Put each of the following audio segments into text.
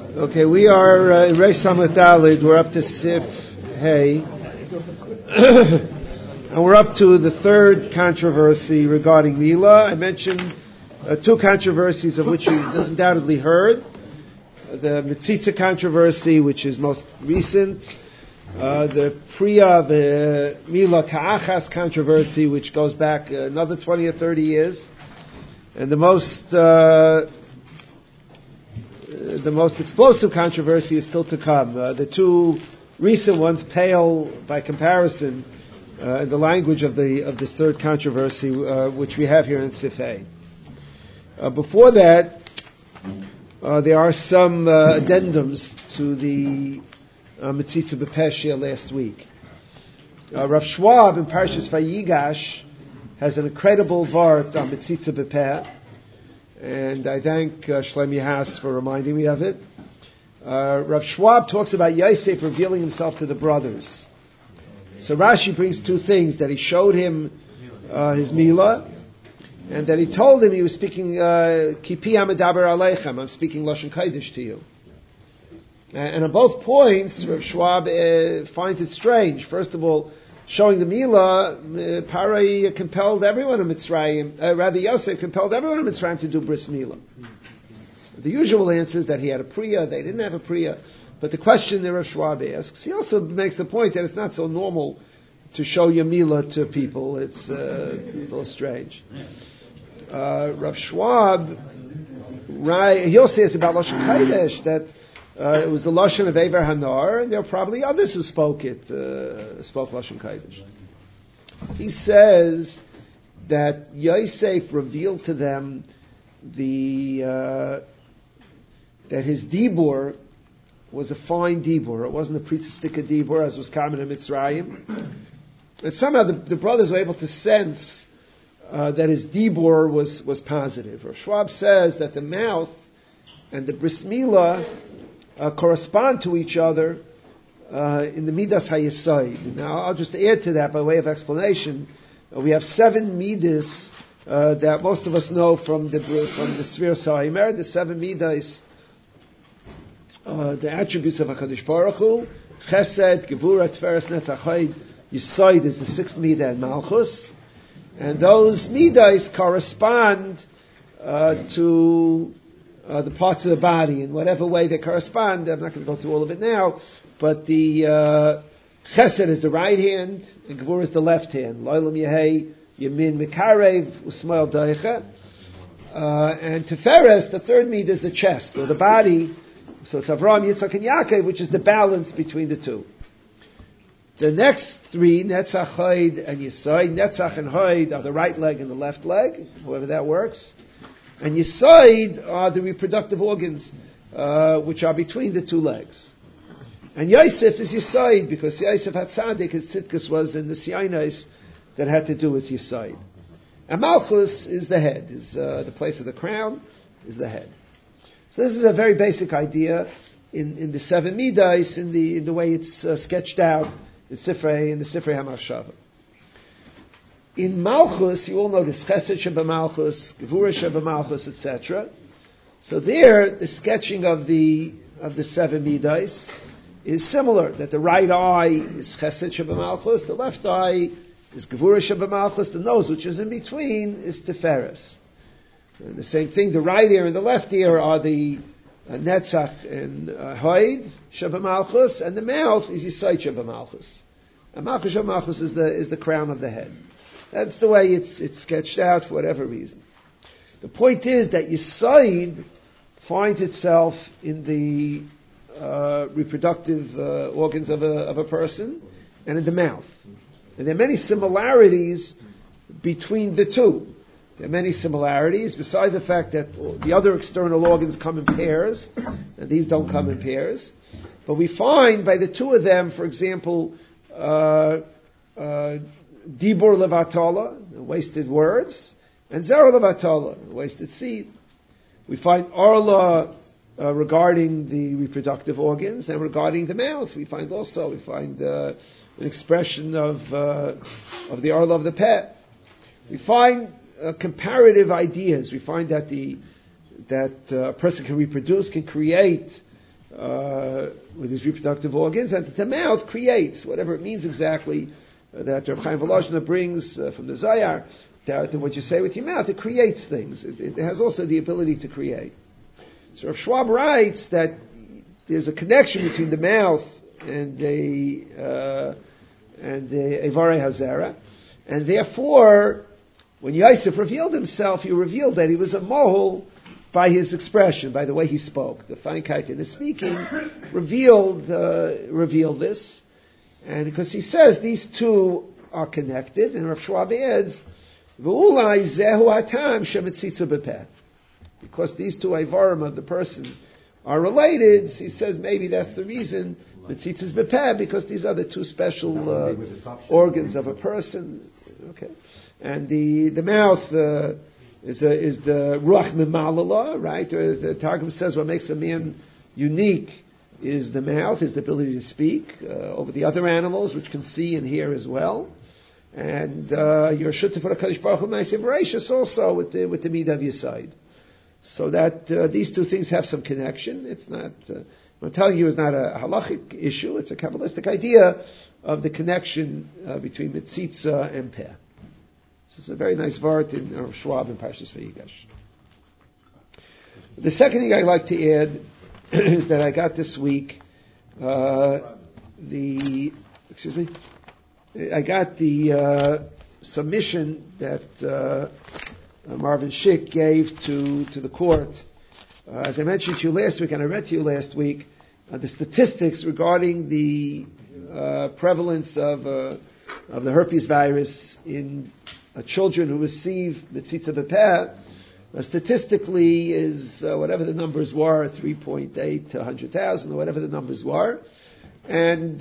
Okay, we are in Reish Samach Daled. We're up to Sif Hey, and we're up to the third controversy regarding Mila. I mentioned two controversies of which you've undoubtedly heard. The Metzitza controversy, which is most recent. The Priya Mila Ka'achas controversy, which goes back another 20 or 30 years. And the most explosive controversy is still to come. The two recent ones pale by comparison in the language of this third controversy, which we have here in Sifei. Before that, there are some addendums to the Metzitza B'Peshia last week. Rav Schwab in Parshas Vayigash has an incredible vart on Metzitza B'Peh, and I thank Shlomi Haas for reminding me of it. Rav Schwab talks about Yosef revealing himself to the brothers. So Rashi brings two things, that he showed him his Mila, and that he told him he was speaking Kipi Amadaber Aleichem, I'm speaking Lashon Kodesh to you. And on both points, Rav Schwab finds it strange. First of all, showing the Mila, Parai compelled everyone in Mitzrayim, rather Yosef compelled everyone in Mitzrayim to do Bris Mila. The usual answer is that he had a Priya, they didn't have a Priya. But the question that Rav Schwab asks, he also makes the point that it's not so normal to show your Mila to people. It's a little strange. Rav Schwab, he also says about Lashon Kodesh that it was the Lashon of Eber Hanar, and there were probably others who spoke Lashon Kodesh. He says that Yosef revealed to them that his dibur was a fine dibur. It wasn't a pritzistika dibur as was common in Mitzrayim. And somehow the brothers were able to sense that his dibur was positive. Rav Schwab says that the mouth and the bris milah correspond to each other in the Midas HaYesod. Now, I'll just add to that by way of explanation. We have 7 Midas that most of us know from the Sfir Sa'imer, the 7 Midas, the attributes of HaKadosh Baruch Hu, Chesed, Gevura, Tiferes, Netzach, Chayid, Yesod is the 6th Midah and Malchus. And those Midas correspond to the parts of the body in whatever way they correspond. I'm not going to go through all of it now, but the Chesed is the right hand and Gevura is the left hand. Loilam Yehei Yemin Mekarev Usmael Daicha. And Tiferes, the third Midah, is the chest or the body. So it's Avraham, Yitzchak, and Yaakov, which is the balance between the two. The next 3, Netzach, Hoid, and Yesod, Netzach and Hoid are the right leg and the left leg, however that works. And Yesod are the reproductive organs, which are between the two legs. And Yosef is Yesod, because Yosef had Tzaddik, his Tzidkus was in the Sinais that had to do with Yesod. And Malchus is the head, is the place of the crown, is the head. So this is a very basic idea in the 7 Midas, in the way it's sketched out in the Sifrei HaMachshava. In Malchus, you all know this Chesed Sheba Malchus, Gevura Sheba Malchus, etc. So there, the sketching of the 7 Midas is similar. That the right eye is Chesed Sheba Malchus, the left eye is Gevura Sheba Malchus, the nose, which is in between, is Tiferes. And the same thing, the right ear and the left ear are the Netzach and Hoid Sheba Malchus, and the mouth is Yesod Sheba Malchus. And Malchus Sheba Malchus is the crown of the head. That's the way it's sketched out for whatever reason. The point is that Yesod finds itself in the reproductive organs of a person and in the mouth. And there are many similarities between the two. There are many similarities, besides the fact that the other external organs come in pairs, and these don't come in pairs. But we find by the two of them, for example, Dibur Levatola, wasted words, and Zera Levatola, wasted seed. We find Arla regarding the reproductive organs and regarding the mouth. We find an expression of the Arla of the pet. We find comparative ideas. We find that a person can reproduce, can create with his reproductive organs, and that the mouth creates, whatever it means exactly, that Reb Chaim Volozhiner brings from the Zohar, that what you say with your mouth, it creates things. It has also the ability to create. So Rav Schwab writes that there's a connection between the mouth and the Evarei Hazara, and therefore, when Yosef revealed himself, he revealed that he was a mohel by his expression, by the way he spoke. The Feinkeit in his speaking revealed this, and because he says these two are connected, and Rav Schwab adds, "V'ulai zehu hatam shemetzitza bepeh." Because these two Ivarim of the person are related, he says maybe that's the reason Metzitzah bepeh, because these are the two special organs of a person. Okay, and the mouth is the ruach memalala, right? The Targum says what makes a man unique is the mouth, is the ability to speak over the other animals, which can see and hear as well. And you're shut to put a Kadosh Baruch Hu Ma'aseh Bereishis also with the midah of your side. So that these two things have some connection. It's not, what I'm telling you is not a halachic issue, it's a Kabbalistic idea of the connection between Metzitza and Peh. This is a very nice vart in Schwab and Parshas Vayigash. The second thing I'd like to add is that I got this week I got the submission that Marvin Schick gave to the court. As I mentioned to you last week, and I read to you last week, the statistics regarding the prevalence of the herpes virus in children who receive Metzitza bepeh, statistically is whatever the numbers were, 3.8 to 100,000, or whatever the numbers were. And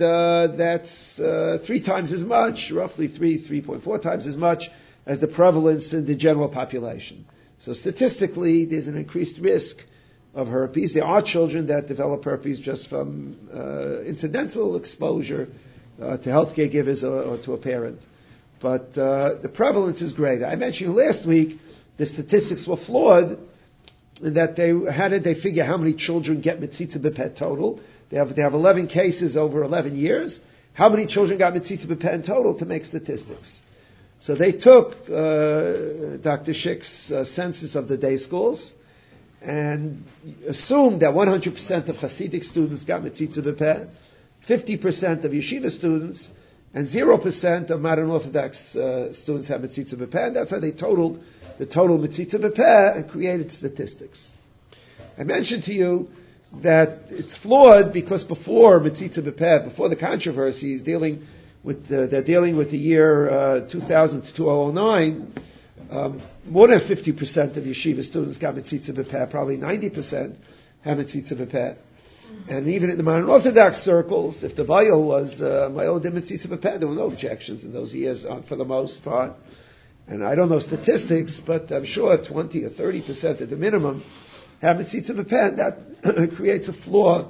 that's 3 times as much, roughly 3.4 times as much as the prevalence in the general population. So statistically, there's an increased risk of herpes. There are children that develop herpes just from incidental exposure to healthcare givers or to a parent. But the prevalence is great. I mentioned last week the statistics were flawed in that how did they figure how many children get Metzitza bepeh total? They have 11 cases over 11 years. How many children got Metzitza bepeh in total to make statistics? So they took Dr. Schick's census of the day schools and assumed that 100% of Hasidic students got Metzitza bepeh, 50% of yeshiva students, and 0% of modern Orthodox students have Metzitza bepeh. And that's how they totaled the total Metzitza bepeh and created statistics. I mentioned to you that it's flawed because before Metzitza bepeh, before the controversy, they're dealing with the year 2000 to 2009. More than 50% of yeshiva students got Metzitza bepeh, probably 90% have Metzitza bepeh. And even in the modern Orthodox circles, if the Bayil was Mayol de Metzitza bepeh, there were no objections in those years for the most part. And I don't know statistics, but I'm sure 20 or 30% at the minimum have Metzitza bepeh, and that creates a flaw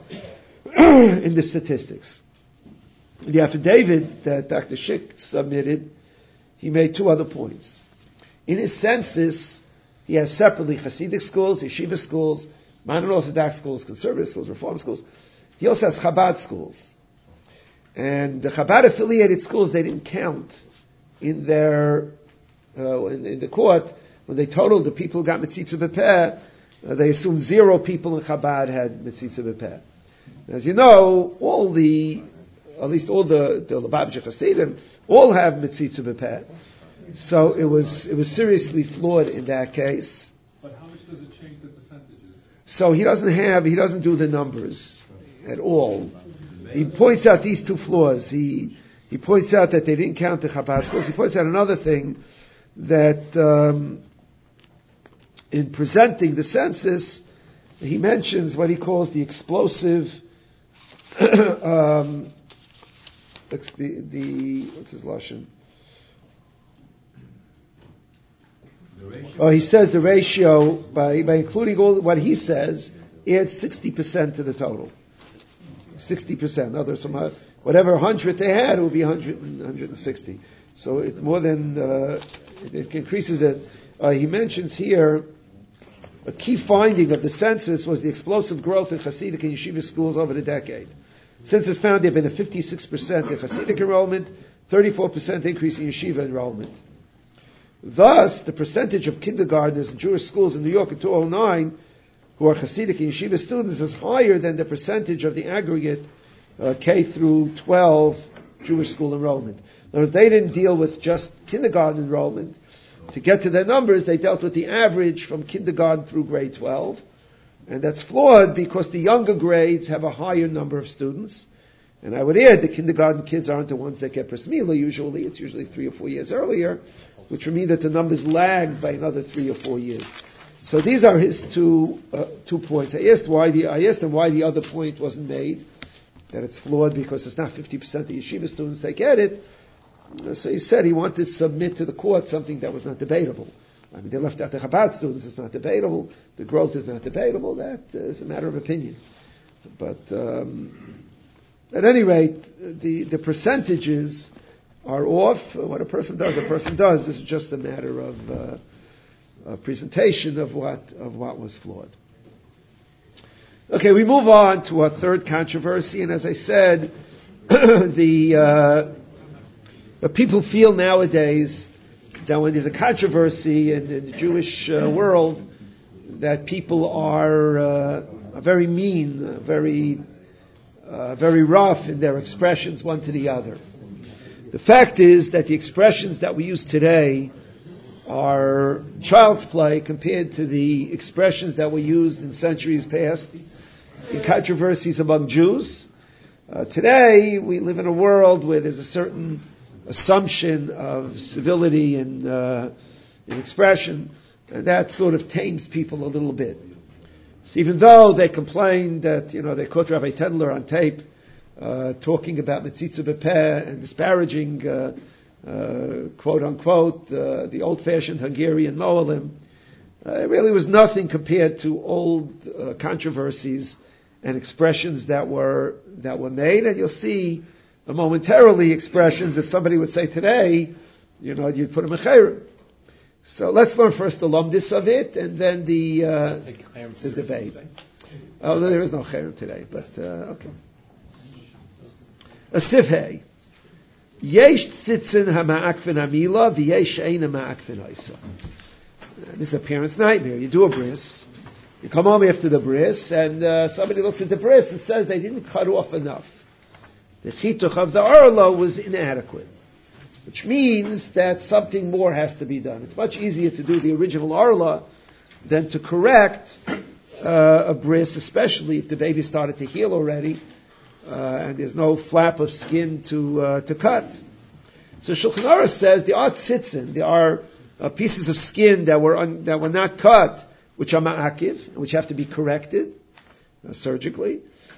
in the statistics. The affidavit that Dr. Schick submitted, he made 2 other points. In his census, he has separately Hasidic schools, yeshiva schools, modern Orthodox schools, conservative schools, reform schools. He also has Chabad schools. And the Chabad affiliated schools, they didn't count in their, in the court, when they totaled the people who got Metzitza bepeh, they assumed 0 people in Chabad had Metzitza bepeh. As you know, at least all the Lubavitcher Hasidim, all have Metzitza bepeh. So it was seriously flawed in that case. But how much does it change the percentages? So he doesn't do the numbers at all. He points out these 2 flaws. He points out that they didn't count the Chabad schools. He points out another thing, that in presenting the census, he mentions what he calls the explosive, what's his lashon? He says the ratio, by including all what he says, adds 60% to the total. 60%. Others, whatever 100 they had, it would be 160. So it's more than, it increases it. He mentions here A key finding of the census was the explosive growth in Hasidic and Yeshiva schools over the decade. Census found there had been a 56% in Hasidic enrollment, 34% increase in Yeshiva enrollment. Thus, the percentage of kindergartners in Jewish schools in New York in 2009 who are Hasidic and Yeshiva students is higher than the percentage of the aggregate K through 12 Jewish school enrollment. In other words, they didn't deal with just kindergarten enrollment. To get to their numbers, they dealt with the average from kindergarten through grade 12. And that's flawed because the younger grades have a higher number of students. And I would add, the kindergarten kids aren't the ones that get bris milah usually. It's usually 3 or 4 years earlier, which would mean that the numbers lag by another 3 or 4 years. So these are his two points. I asked him why the other point wasn't made, that it's flawed because it's not 50% of the yeshiva students that get it. So he said he wanted to submit to the court something that was not debatable. I mean, they left out the Chabad students, it's not debatable. The growth is not debatable. That is a matter of opinion. But at any rate, the percentages are off. What a person does. This is just a matter of a presentation of what was flawed. Okay, we move on to our third controversy, and as I said, what people feel nowadays that when there's a controversy in the Jewish world, that people are very mean, very rough in their expressions one to the other. The fact is that the expressions that we use today are child's play compared to the expressions that were used in centuries past in controversies among Jews. Today, we live in a world where there's a certain assumption of civility in expression, and that sort of tames people a little bit. So even though they complained that, they caught Rabbi Tendler on tape talking about Metzitza B'Peh and disparaging, quote unquote, the old-fashioned Hungarian Moalim, it really was nothing compared to old controversies and expressions that were made, and you'll see momentarily expressions, if somebody would say today, you'd put a mecharim. So let's learn first the lumdis of it, and then the debate. Oh, no, there is no cherem today, but okay. A sifhei. Yesh tzitzin hama'akfin amila, v'yesh ein hama'akfin haisa. This is a parent's nightmare. You do a bris, you come home after the bris, and somebody looks at the bris and says they didn't cut off enough. The chituch of the arla was inadequate, which means that something more has to be done. It's much easier to do the original arla than to correct a bris, especially if the baby started to heal already and there's no flap of skin to cut. So Shulchan Aruch says the art tzitzin, there are pieces of skin that were not cut, which are ma'akiv, which have to be corrected surgically.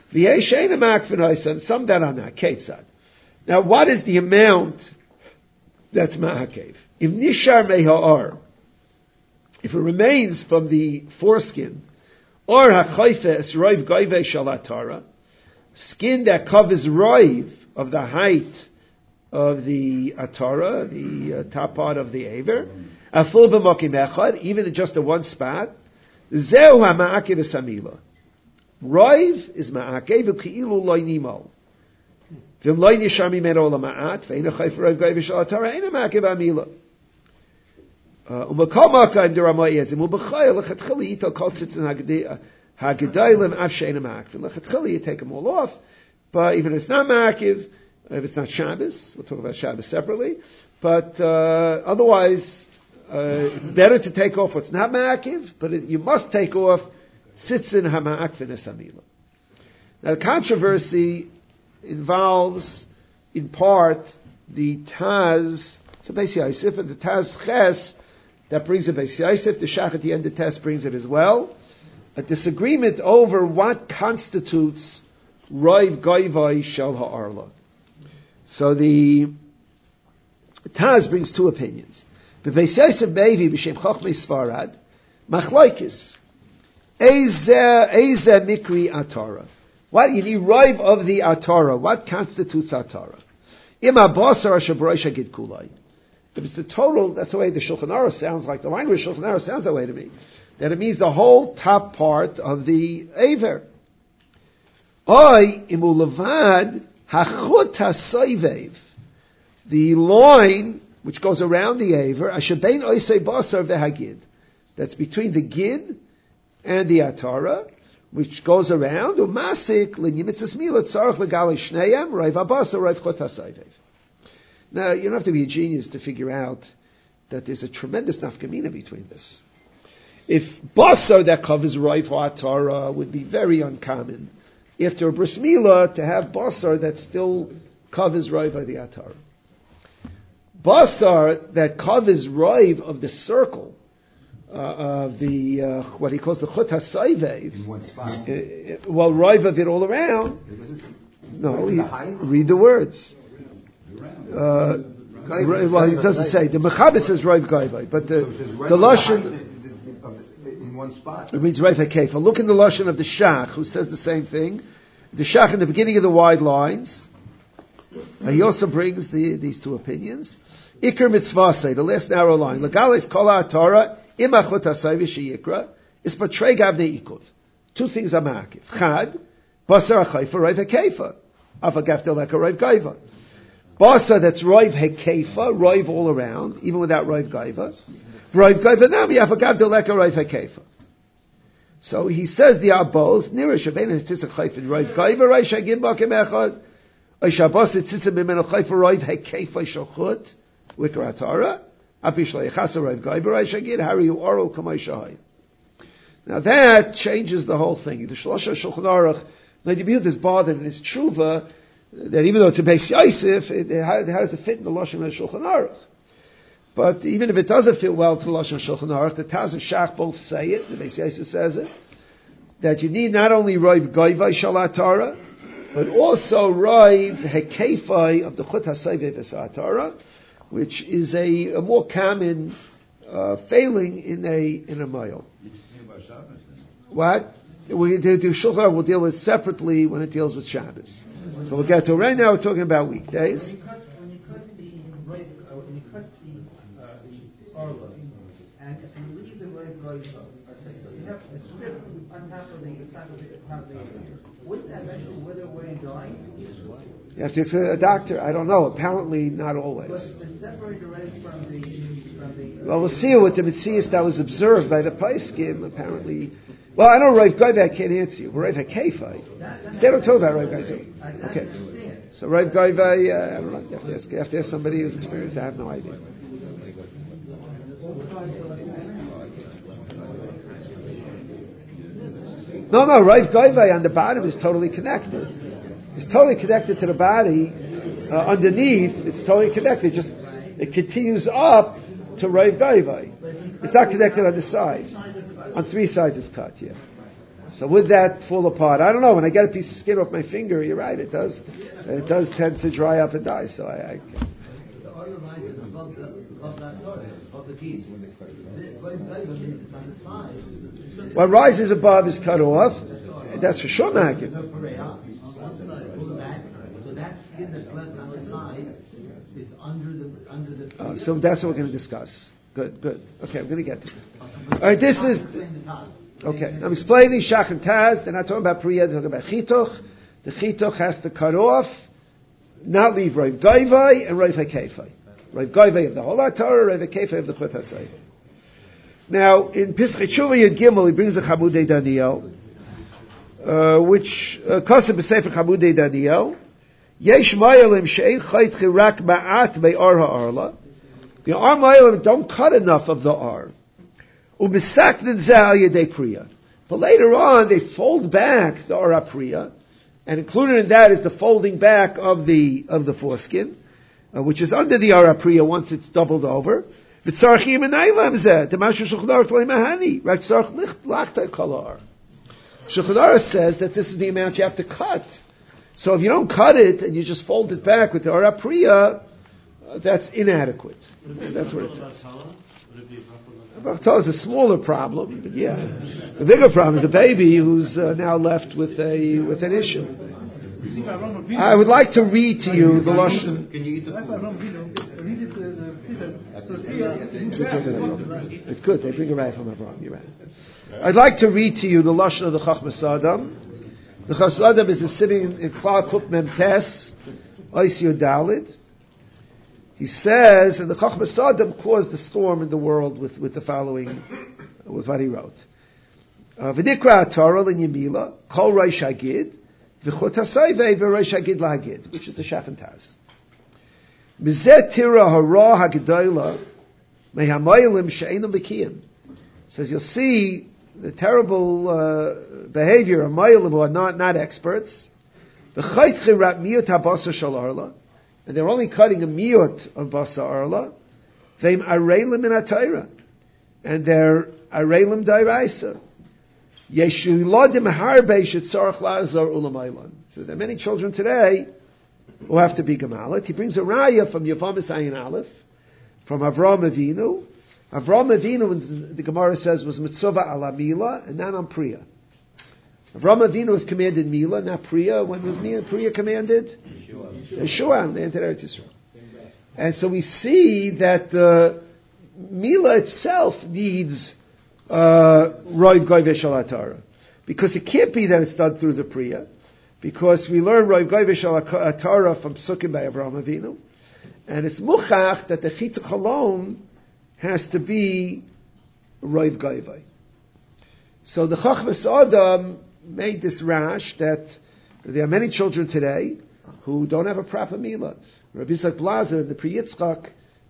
And some that are not. Ketzad. Now, what is the amount that's ma'akev? If nishar meha'ar, if it remains from the foreskin, or ha'chayfes roiv goyve shalatara, skin that covers roiv of the height of the atara, the top part of the aver, aful b'mokim echad, even in just a one spot, zeu ha'ma'akev esamila. Roiv is ma'akev u'ki'ilu loy nimal. V'im loy nishar mimeno lama'at, ve'ina chayf roiv goyve shalatara, eina ma'akev amila. U'makol ma'aka in deramayezim, u'b'chayel l'chatchili yital kol tzitzin ha'gedaylim av she'ena ma'akev. L'chatchili you take them all off, but even if it's not ma'akev, if it's not Shabbos, we'll talk about Shabbos separately, but otherwise, it's better to take off what's not ma'akev, but you must take off tzitzin hama'akfin esamila. Now, the controversy involves, in part, the Taz, it's a Beis Yosef, and the Taz Ches, that brings a Beis Yosef, the Shach at the end of the Taz brings it as well, a disagreement over what constitutes Roiv Goyvai Shel Ha'arla. So the Taz brings two opinions. The Beis Yosef Mevi b'Shem Chochmei Sfarad, Machlokes. Eze mikri atara. What you need roiv of the atara? What constitutes atara? Ima basar shabroisha gid kulai. If it's the total, that's the way the Shulchan Aruch sounds like. The language of Shulchan Aruch sounds that way to me. that it means the whole top part of the aver. Oy imulavad hachut hasoivev, the line which goes around the aver, ashabein oisei basar vehagid, that's between the gid and the atara, which goes around, umasik l'nimitzas milat tzarich legali shneim raiv abasar raiv chut hasoivev. Now, you don't have to be a genius to figure out that there's a tremendous nafkamina between this. If basar that covers raiv atara would be very uncommon, after a bris milah to have basar that still covers raiv of the atara. Basar that covers raiv of the circle of the what he calls the chut hasayvev. In one spot. Well, raiv of it all around. No, read the words. Well, he doesn't say. The Mechaber says raiv gaiva, but the lashon in one spot. It means raiv hakefa. Look in the lashon of the Shach, who says the same thing. The Shach in the beginning of the wide lines. He also brings these two opinions. Iker mitzvah, the last narrow line. Legales kol ha'atara imachot hasayv sheyikra is patrei gavnei ikuv. Two things are ma'akiv. Chad, basar ha'chayfa raiv hakefa. Afagav deleka raiv gaiva. Basar that's raiv hakefa, raiv all around, even without raiv gaiva. Raiv gaiva nami afagav deleka raiv hakefa. So he says they are both. Nira shabein ha'tzitzak chayfa raiv gaiva raiv shagim bakim echad. Oishabas ha'tzitzak b'meno chayfa raiv hakefa shachut. Wikar atara. Apishla yechasa raiv gaiva raiv shagim hari oral kamay shahai. Now that changes the whole thing. The Shlosha Shulchan Aruch, Nadibiud is bothered in his tshuva that even though it's a Beis Yosef, how does it fit in the Lashon of Shulchan Aruch? But even if it doesn't fit well to the Lashon of Shulchan Aruch, the Taz and Shach both say it, the Beis Yosef says it, that you need not only Raiv Goivai Shalatara, but also Raiv Hekefai of the Chut HaSayvei V'Satara, which is a more common failing in a mile. What? We do Shulchan Aruch, we'll deal with separately when it deals with Shabbos. So we'll get to it. Right now we're talking about weekdays. When you cut the orla and you leave the right goes up, you have a strip on top of the wouldn't that eventually wither away and die? You have to ask a doctor. I don't know. Apparently not always. But separate the right from the well, we'll see with the Metzias that was observed by the Paiskim, apparently. Well, I know Rav Gaiva, I can't answer you. Rav Hakefai. They don't talk about Rav Gaiva. Okay. So Rav Gaiva, I don't know. You have to ask somebody who's experienced. I have no idea. No, Rav Gaiva on the bottom is totally connected. It's totally connected to the body. Underneath, it's totally connected. Just it continues up to Rav Gaiva. It's not connected on the sides. On three sides it's cut, yeah. So would that fall apart? I don't know. When I get a piece of skin off my finger, you're right, it does tend to dry up and die, so I what rises above is cut off, and that's for sure makim. So that skin that's left on the side is under the so that's what we're going to discuss. Good. Okay, I'm going to get to it. All right, this is... Okay, I'm explaining Shach and Taz. They're not talking about Priya, they're talking about Chitoch. The Chitoch has to cut off, not leave Rav Gaivai and Rav HaKefai. Rav Gaivai of the whole Torah, Rav HaKefai of the Chut HaSayv. Now, in Pischei Tshuva Yud Gimel, he brings the Chabudei Daniel, which, Kosev B'Sefer Chabudei Daniel, Yesh Mayalim She'en Chayt Chirak Ma'at Me'or HaArla. The Ar Mayalim don't cut enough of the Ar. But later on, they fold back the Ar Priya, and included in that is the folding back of the foreskin, which is under the Ar Priya once it's doubled over. Shulchan Aruch says that this is the amount you have to cut. So if you don't cut it and you just fold it back with the Ar Priya, that's inadequate. That's what it says. Bachtal is a smaller problem, but yeah. The bigger problem is the baby who's now left with an issue. I would like to read to you the Lashon. Can you eat the food? It's good. They bring a right from Abraham. You're right. I'd like to read to you the lashon of the Chachmas Adam. The Chachmas Adam is sitting in Klal Kuf Mem Tes, Ois Yud Dalid. He says, and the Chachmas Adam caused the storm in the world with the following, with what he wrote. V'nikra Torah l'Yemila, Kol Reish Hagid, V'chut HaSoivei V'Reish Hagid L'Hagid, which is the Shach Taz. Mizet Tira Hara Hagdola, Mehamoyelim She'enam B'kiyim. Says you'll see the terrible behavior of Moyelim who are not experts. V'chaytchi Rat Miyut HaBasa Shal Arla, and they're only cutting a miyut of Basa Arla. V'im Areilim in HaTorah, and they're Areilim Dairaisa. Yeshulodim Harbe Shetzarach Lazar Ulamaylan. So there are many children today who have to be Gemalit. He brings a raya from Yavamis Ayin Aleph, from Avraham Avinu. Avraham Avinu, the Gemara says, was Mitzvah ala Mila, and not on Priya. Avraham Avinu was commanded Mila, not Priya. When was Priya commanded? Yeshua, they entered Eretz Yisrael. And so we see that the Mila itself needs Roiv Goy V'Shal HaTorah. Because it can't be that it's done through the Priya. Because we learn Roiv Goy V'Shal HaTorah from Sukkim by Avraham Avinu. And it's Muchach that the Chituch alone has to be Roiv Goy V'Shal. So the Chachmas Adam made this rash that there are many children today who don't have a proper Mila. Rabbi Yitzchak Blazer in the Pri Yitzchak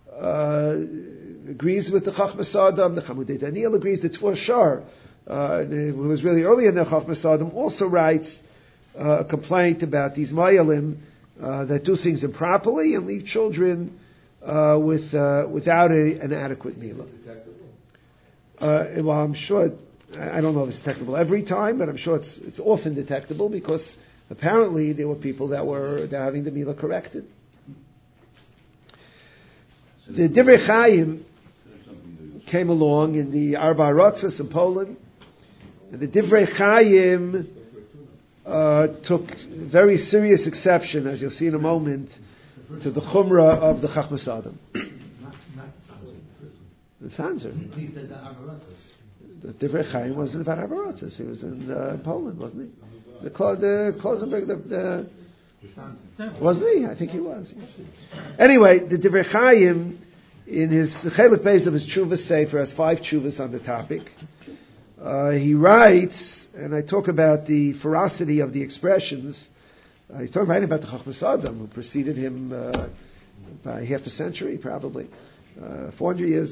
agrees with the Chachmas Adam. The Chamudei Daniel agrees. The Tvor Shar, who was really early in the Chachmas Adam, also writes a complaint about these Mayalim that do things improperly and leave children without an adequate Mila. Well, I'm sure. I don't know if it's detectable every time, but I'm sure it's often detectable because apparently there were people that were having the Mila corrected. The Divrei Chaim came along in the Arba Rotzos in Poland, and the Divrei Chaim took very serious exception, as you'll see in a moment, to the Chumrah of the Chachmas Adam. The Sanzer. He said the Arba Rotzos. The Divrei Chaim wasn't about Arba Rotzos. He was in Poland, wasn't he? The Klausenberg, wasn't he? I think he was. Anyway, the Divrei Chaim, in his Chelik Beis of his Tshuvas Sefer, has 5 Tshuvas on the topic. He writes, and I talk about the ferocity of the expressions. He's talking writing about the Chachmas Adam, who preceded him by half a century, probably 400 years,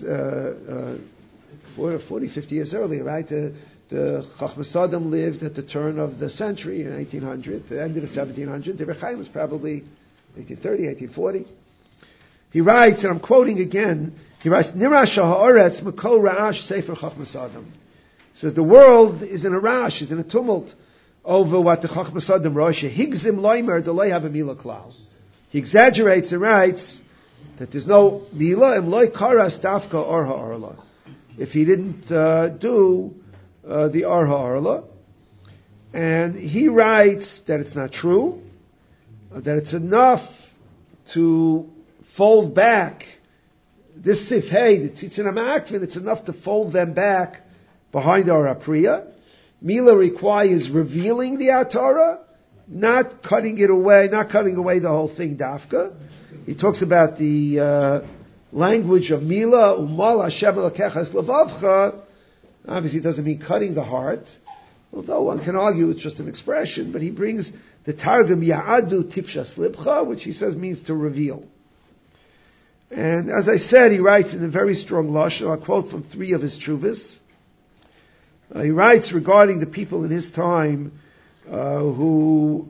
40, 50 years earlier, right? The Chachmas Adam lived at the turn of the century in 1800, the end of the 1700s. Divrei Chaim was probably 1830, 1840. He writes, and I'm quoting again, he writes, Nira shaha'aretz makol ra'ash sefer Chachmas Adam. He says, the world is in a rash, is in a tumult over what the Chachmas Adam wrote. Higzim loimer delay have a mila klal. He exaggerates and writes that there's no mila and loy karas dafka or ha'arla. If he didn't do the Arha Arla. And he writes that it's not true, that it's enough to fold back this Sifhei, the Tzitzin HaMa'akvin, it's enough to fold them back behind our Apriya. Mila requires revealing the Torah, not cutting it away, not cutting away the whole thing, Dafka. He talks about the language of Mila, Umal Hashem Elokecha Es Levavcha. Obviously, it doesn't mean cutting the heart, although one can argue it's just an expression. But he brings the Targum Ya'adu Tifshas Libcha, which he says means to reveal. And as I said, he writes in a very strong lashon. I'll quote from 3 of his Tshuvas. He writes regarding the people in his time who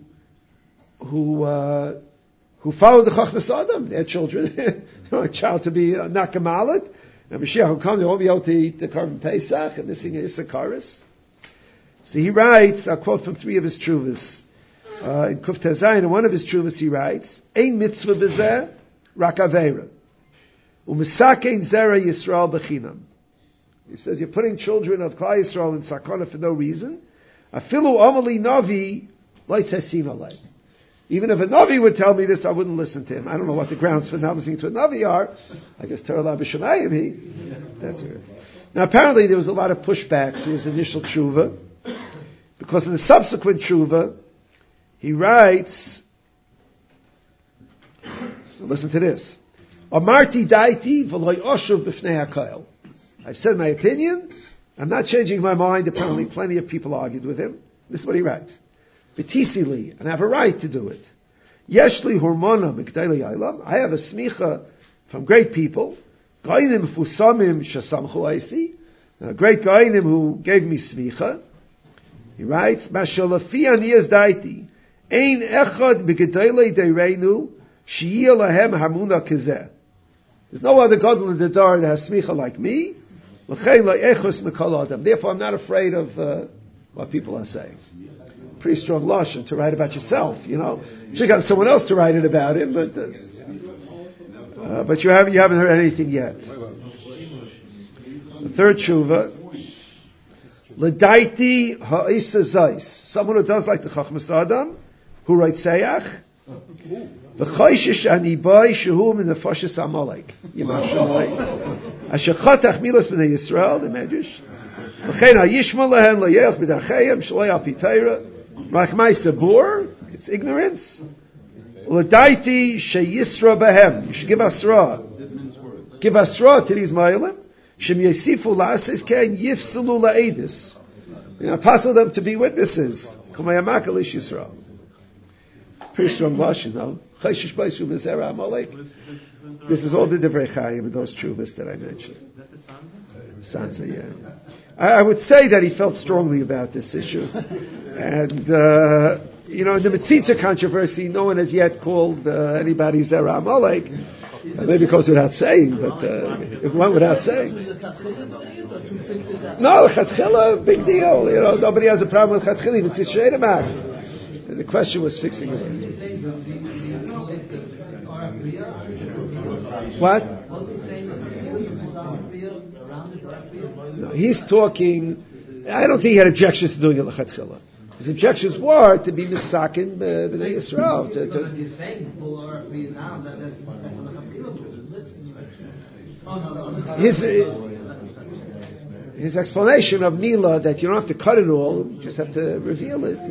followed the Chachmas Adam, their children, a child to be not Gemalit. And Mashiach will come, they won't be able to eat the Korban Pesach, and missing Issacharus. So he writes, I'll quote from 3 of his Tshuvas. In Kuf Tezayin, in one of his Tshuvas, he writes, Ein mitzvah b'zeh, rak aveira. U'misakein zera Yisrael b'chinam. He says, you're putting children of Klal Yisrael in sakana for no reason. Afilu amali navi lo yitzesin alei. Even if a Navi would tell me this, I wouldn't listen to him. I don't know what the grounds for not listening to a Navi are. I guess Torah B'Shemayim, that's it. Now apparently there was a lot of pushback to his initial tshuva, because in the subsequent tshuva, he writes, listen to this, Amarti daiti v'loy oshuv b'fnei HaKoil. I've said my opinion, I'm not changing my mind. Apparently plenty of people argued with him. This is what he writes. B'tisili, and I have a right to do it. Yeshli hormona mikdei aylam. I have a smicha from great people. Gainim fusamim shasamchu aisi. Great gainim who gave me smicha. He writes, Mashalafi aniyaz daiti. Ein echad b'gedei dereinu shiyeh lahem hamuna kizeh. There's no other gadol in the dar that has smicha like me. Therefore, I'm not afraid of what people are saying. Pretty strong lashon to write about yourself, you know. You should have got someone else to write it about him, but you haven't heard anything yet. The third tshuva, L'daiti ha'isa zais, someone who does like the Chachmas Adam, who writes Seyach, v'choishish ani boy shehu min nefashis Amalek. Asher chatach milos b'nei Yisrael, the Medrash. V'chein ha'yishma lehen l'yelch b'darcheyem shloi al pi Torah. Rachmai sabur, it's ignorance. L'daiti sheyisra b'hem. You should give asra. Give asra to these ma'ilim. Shem yesifu la'ases ken yifsulu la'edis. Apostle them to be witnesses. Kumayamak alish Yisrael. Pretty strong lashon, no? This is all the Divrei Chaim and those chuvas that I mentioned. Sansa, yeah. I would say that he felt strongly about this issue. And, in the Metzitza controversy, no one has yet called anybody Zera Amalek. Maybe it goes without saying, but it went without saying. No, Chatchila, big deal. Nobody has a problem with Chatchila. It's a Shredamak. And the question was fixing it. What? No, he's talking. I don't think he had objections to doing it l'chatchila. His objections were to be misakin b'nei Yisrael. His explanation of Mila that you don't have to cut it all, you just have to reveal it.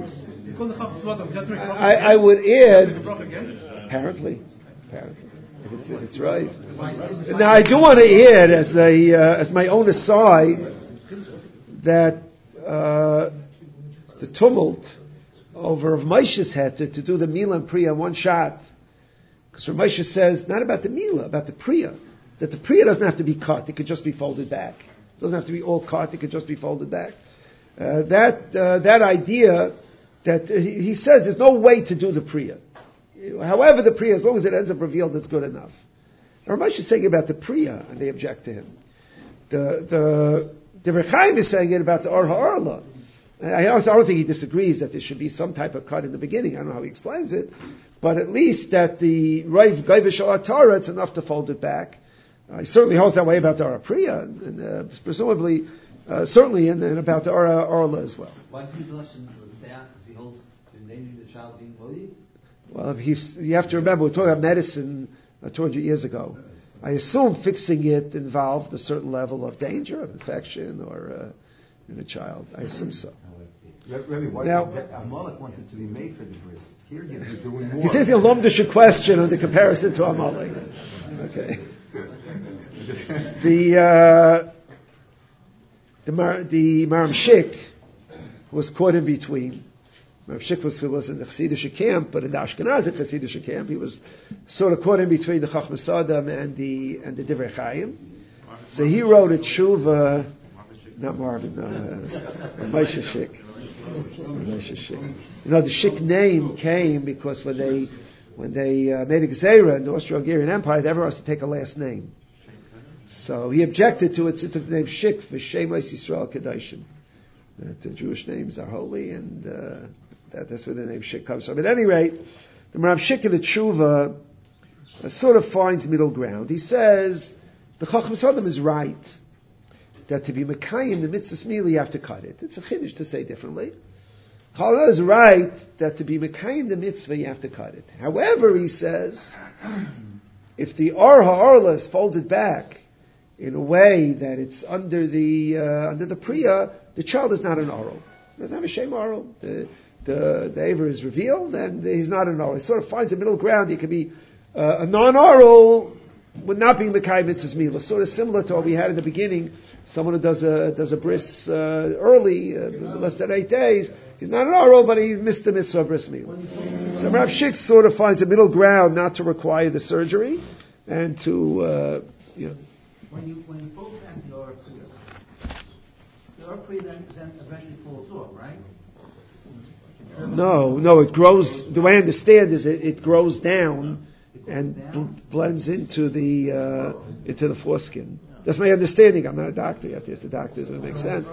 I would add, apparently. If it's right. Now I do want to add as my own aside that the tumult over Rav Moshe's head to do the Mila and Priya in one shot, because Rav Moshe says not about the Mila, about the Priya, that the Priya doesn't have to be cut; it could just be folded back. It doesn't have to be all cut; it could just be folded back. That idea that he says there's no way to do the Priya. However, the Priya, as long as it ends up revealed, it's good enough. Rav Moshe is saying about the Priya, and they object to him. The Divrei Chaim is saying it about the Or HaOrla. I don't think he disagrees that there should be some type of cut in the beginning. I don't know how he explains it, but at least that the Rav Gaivish Torah, it's enough to fold it back. He certainly holds that way about the Or Priya, and presumably, certainly in about the Or HaOrla as well. Why does he do because he holds endangering the child being bullied? Well, you have to remember, we're talking about medicine 200 years ago. I assume fixing it involved a certain level of danger, of infection, or in a child. I assume so. Rabbi, why Amalek wanted to be made for the bris? Here he's doing more. He says a lumdisha question on the comparison to Amalek. Okay. The Maram Shik was caught in between. Rav Shik was in the Chassidish camp, but in the Ashkenazi Chassidish camp, he was sort of caught in between the Chachmas Adam and the Divrei Chaim. So he wrote a tshuva, not Marvin, Moshe Shik. The Shik name came because when they made a Gzeira in the Austro-Hungarian Empire, everyone has to take a last name. So he objected to it. It took the name Shik for Shemus Yisrael Kedoshim. The Jewish names are holy, and that's where the name Shik comes from. At any rate, the Rav Shik in the Tshuva sort of finds middle ground. He says the Chachmas Adam is right that to be Mekayim the mitzvah Mila you have to cut it. It's a chiddush to say differently, Chalal is right that to be Mekayim the mitzvah, you have to cut it. However, he says, if the Or HaOrla is folded back in a way that it's under the Priya, the child is not an Oral. He doesn't have a Shem Oral. The Aver is revealed, and he's not an Oral. He sort of finds a middle ground. He can be a non-Oral with not being Mekayim mitzvah's milah. Sort of similar to what we had in the beginning. Someone who does a bris early, less than 8 days, he's not an Oral, but he missed the mitzvah of bris milah. So Rav Shik sort of finds a middle ground not to require the surgery, and to, When you fold back the Or Priya then eventually falls off, right? No, it grows. The way I understand is it grows down and blends into the foreskin. That's my understanding. I'm not a doctor. You have to ask the doctors. Does it make sense?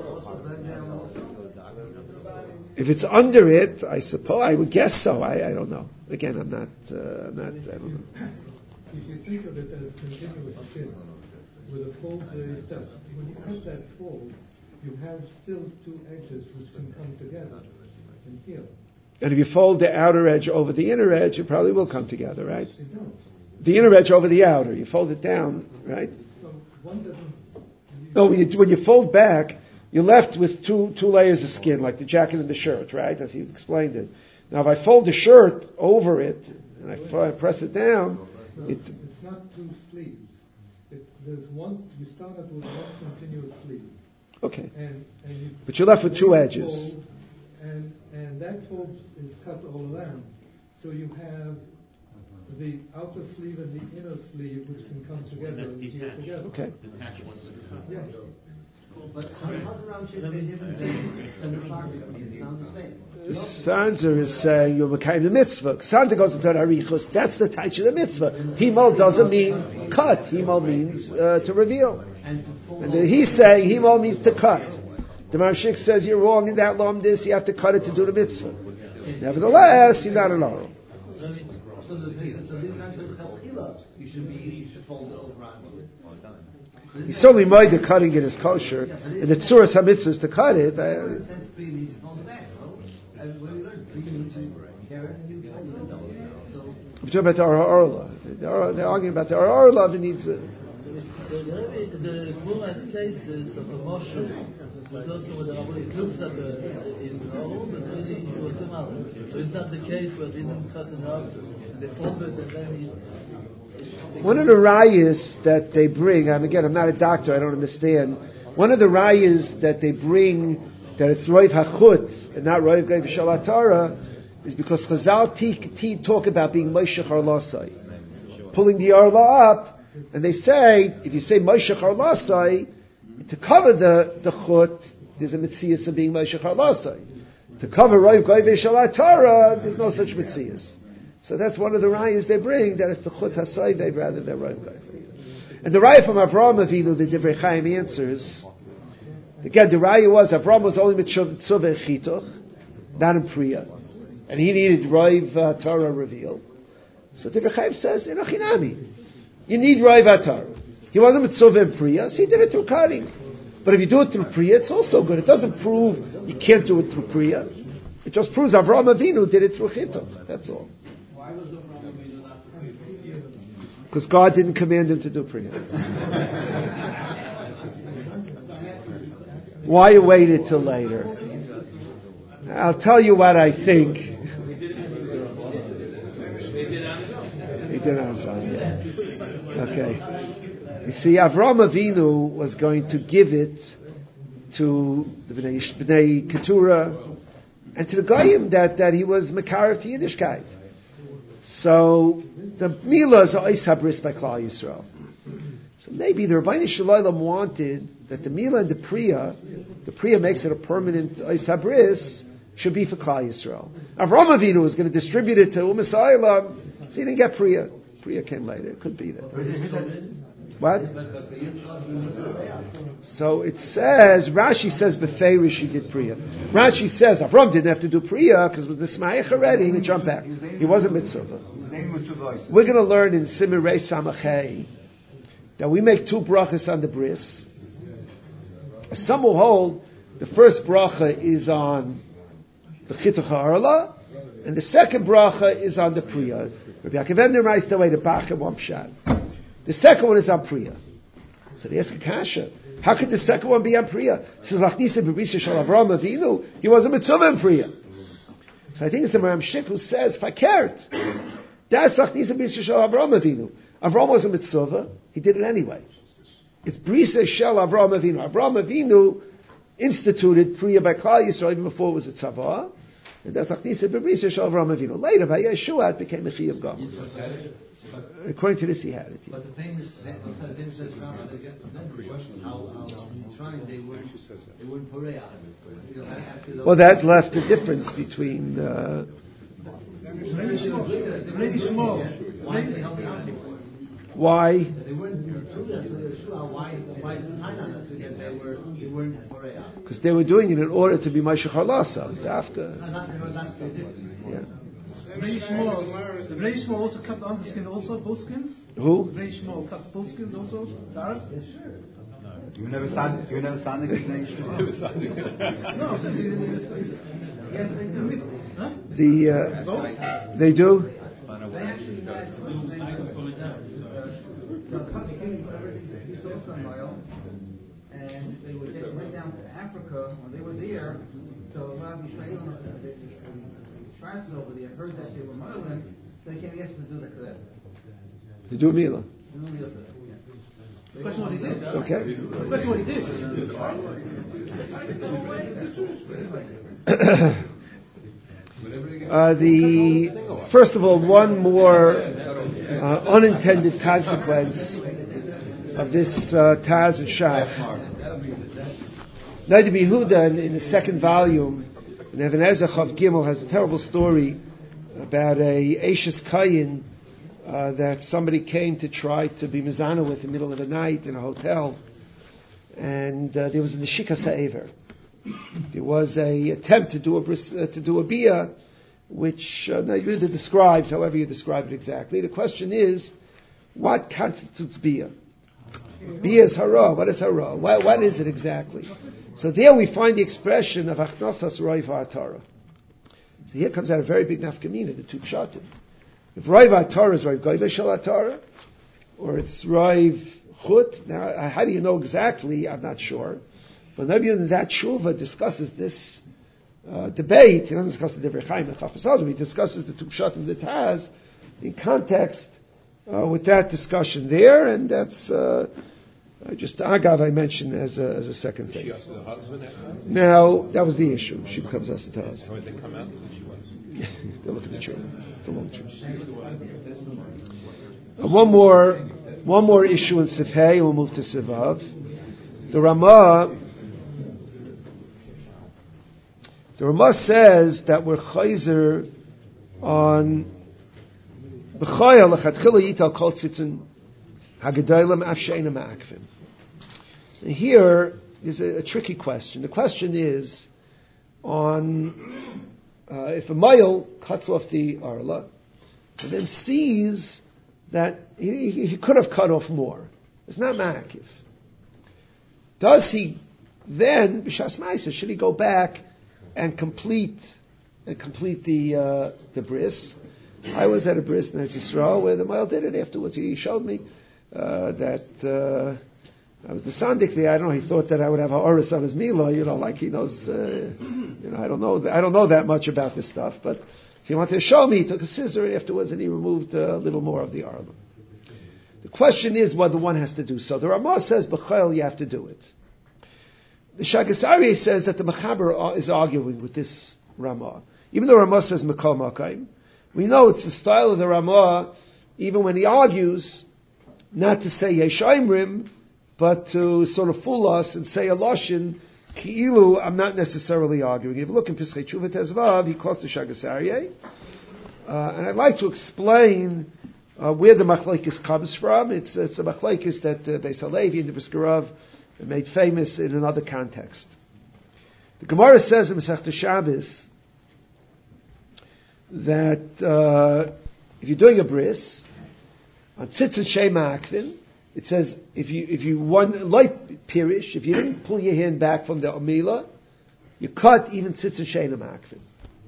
If it's under it, I suppose I would guess so. I don't know. Again, I'm not. I don't know. If you think of it as continuous skin with a fold step, when you cut that fold, you have still two edges which can come together and heal. And if you fold the outer edge over the inner edge, it probably will come together, right? It does. The inner edge over the outer. You fold it down, right? So one doesn't. No, when you fold back, you're left with two layers of skin, like the jacket and the shirt, right? As he explained it. Now, if I fold the shirt over it and I press it down, it's not two sleeves. There's one. You start out with one continuous sleeve. Okay. And but you're left with two edges. Fold, and that fold is cut all around. So you have the outer sleeve and the inner sleeve, which can come together and heal together. Okay. Yeah. But how's around shit different than the sound the same? Sanzer is saying you're Mekayim the mitzvah. Sanzer goes into Arichus. That's the taich of the mitzvah. Himol doesn't mean cut. Himol means to reveal. And he's saying Himol means to cut. The Marshik says you're wrong in that lomdis. You have to cut it to do the mitzvah. Nevertheless, you're not an oral. So you should fold it over on. He's certainly made the cutting it is kosher, and the tzuras hamitzvah is to cut it. I'm talking about the Orla. They're arguing about the Orla. It needs. The Gemara's cases of the Moshe was also with the Rabbi. It looks like in Rome, but really he was come out. So it's not the case where they didn't cut it off. They folded and then One of the rayas that they bring, I'm not a doctor, I don't understand. One of the rayas that they bring that it's Roiv HaChutz and not Roiv Geiv Shal Torah is because Chazal talk about being Moshech Arlasai, pulling the Arla up, and they say, if you say Moshech Arlasai, to cover the Chut, there's a Metzias of being Moshech Arlasai. To cover Roiv Geiv Shal Torah, there's no such Metzias. So that's one of the rayas they bring, that it's the Chut HaSayvev rather than Roiv Geiv. And the raya from Avraham Avinu, the Divrei Chaim answers, again, the raya was, Avraham was only Mitzvah and Chitoch, not in Priya. And he needed Roiv Torah revealed. So Divrei Chaim says, Inachinami. You need Roiv Torah. He wasn't Mitzvah and Priya, so he did it through cutting. But if you do it through Priya, it's also good. It doesn't prove you can't do it through Priya. It just proves Avraham Avinu did it through Chitoch. That's all. Because God didn't command him to do Priya. Why you waited till later? I'll tell you what I think. He did on his own, yeah. Okay. You see, Avraham Avinu was going to give it to the Bnei Keturah and to the Goyim that he was Makarev to Yiddishkeit. So the Milah is Ois HaBris by Klal Yisrael. So maybe the Rabbeinu Shalom wanted that the Milah and the Priya makes it a permanent Ois HaBris, should be for Klal Yisrael. Avraham Avinu was going to distribute it to Umas Ha'olam, so he didn't get Priya. Priya came later. It could be that. What? So it says, Rashi says Beferish he did Priya. Rashi says Avram didn't have to do Priya because with the Smayach already he could jump back. He wasn't mitzvah. We're going to learn in Simirei Samachei that we make two brachas on the bris. Some will hold the first bracha is on the Chituch Ha'arla, and the second bracha is on the Priya. Rabbi Yaakov Emner writes the way the Bach and one pshat. The second one is on Priya. So they ask a kasha. How could the second one be on Priya? Says Lachnisa B'Risa Shel Avraham Avinu. He was a mitzvah in Priya. So I think it's the Maram Shik who says Fakert. That's Lachnisa B'Risa Shel Avraham Avinu. Avraham was a mitzvah. He did it anyway. It's Brisa Shel Avraham Avinu. Avraham Avinu instituted Priya by Klal Yisrael even before it was a tzavah. And that's Lachnisa B'Risa Shel Avraham Avinu. Later by Yeshua it became a Chiyuv Gam. According to this, he had it. Yeah. But the thing is, they wouldn't parade out of it. Well, that left a difference between. Really small. Why? They weren't. Why they weren't parade out? Because they were doing it in order to be Moshe Harlasa. Yeah. The very small also cut on the skin also, both skins? Who? Very small cut both skins also? The Arab? Yes, sure. You never signed the nation? No. They do? And they went down to Africa when they were there. So a lot of Israelis, tribes over there heard that they were Muslim, so they came against to do the Kodesh. They do Mila. The question what he did. Okay. The question what he did. First of all, one more unintended consequence of this Taz and Shach. Nadi Yehuda in the second volume, in Even Ezra Chav Gimel, has a terrible story about a Eishes Kayin that somebody came to try to be mizana with in the middle of the night in a hotel, and there was a Neshika Sa'ever. There was a attempt to do a bia, which Yehuda describes, however you describe it exactly. The question is, what constitutes bia? Bia is hara. What is hara? What is it exactly? So there we find the expression of achnasas roiv ha'atara. So here comes out a very big nafkamina, the two pshatim. If roiv ha'atara is roiv goyve shel ha'atara, or it's roiv chut, now how do you know exactly? I'm not sure. But maybe in that shuva discusses this debate. He doesn't discuss the Divrei Chaim and Chafetz Chaim. He discusses the two pshatim that has in context with that discussion there, and that's just Agav I mentioned as a second thing. Now that was the issue. She becomes us the husband. When they come out, she was. They look at the children. It's a long truth. One more issue in Sifhei, and we'll move to Sivav. The Ramah says that we're chayzer on b'chayel lechatchila yital kol tzitzin hagedaylim afsheina ma'akvim. And here is a tricky question. The question is on if a male cuts off the arla and then sees that he could have cut off more. It's not ma'akiv. Does he then b'shas ma'isa should he go back and complete the bris? I was at a bris in Eretz Yisrael where the male did it afterwards. He showed me that I was the sandik there. I don't know. He thought that I would have a oris on his mila. Like he knows. I don't know that much about this stuff. But if he wanted to show me, he took a scissor afterwards and he removed a little more of the arla. The question is whether one has to do so. The Ramah says b'chayil you have to do it. The Shagas Aryeh says that the Mechaber is arguing with this Ramah. Even though Ramah says Mekal Makayim, we know it's the style of the Ramah, even when he argues, not to say Yeshaimrim, but to sort of fool us and say a Lashon, Ki'ilu, I'm not necessarily arguing. If you look in Pischei Tshuva Tezvav, he quotes the Shagas Aryeh. And I'd like to explain where the Machlekes comes from. It's a Machlekes that Beis Halevi and the Brisker Rav made famous in another context. The Gemara says in Masechta Shabbos that if you're doing a bris on tzitzit shema akvin, it says if you one light pirish, if you didn't pull your hand back from the amila, you cut even tzitzit shema akvin.